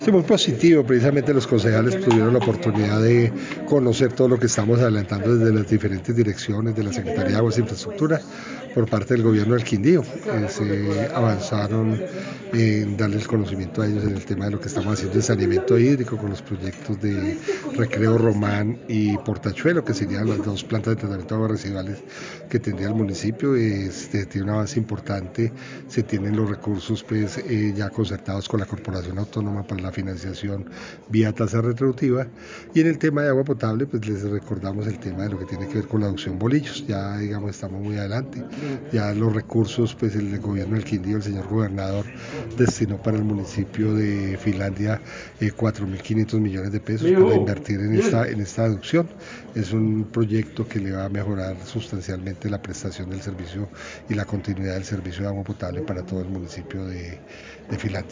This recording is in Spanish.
Sí, muy positivo, precisamente los concejales tuvieron la oportunidad de conocer todo lo que estamos adelantando desde las diferentes direcciones de la Secretaría de Aguas e Infraestructura por parte del gobierno del Quindío. Se avanzaron en darles conocimiento a ellos en el tema de lo que estamos haciendo de saneamiento hídrico con los proyectos de Recreo Román y Portachuelo, que serían las dos plantas de tratamiento de aguas residuales que tendría el municipio. Tiene un avance importante, se tienen los recursos ya concertados con la Corporación Autónoma para la financiación vía tasa retributiva, y en el tema de agua potable pues les recordamos el tema de lo que tiene que ver con la adopción bolillos. Ya digamos estamos muy adelante, ya los recursos pues el gobierno del Quindío, el señor gobernador destinó para el municipio de Finlandia 4.500 millones de pesos para invertir en esta adopción. Es un proyecto que le va a mejorar sustancialmente la prestación del servicio y la continuidad del servicio de agua potable para todo el municipio de Finlandia.